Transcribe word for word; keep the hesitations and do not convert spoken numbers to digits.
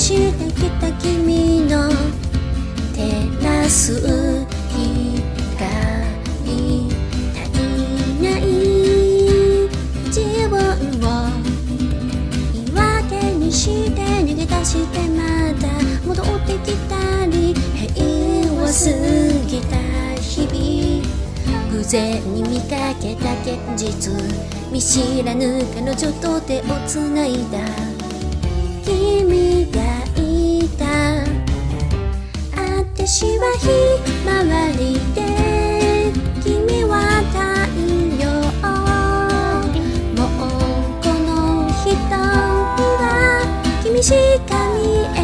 してきた君の照らす光足りない自分を言い訳にして逃げ出してまた戻ってきたり平和すぎた日々偶然に見かけた現実見知らぬ彼女と手をつないだ君がいた私はひまわりで君は太陽もうこの瞳は君しか見え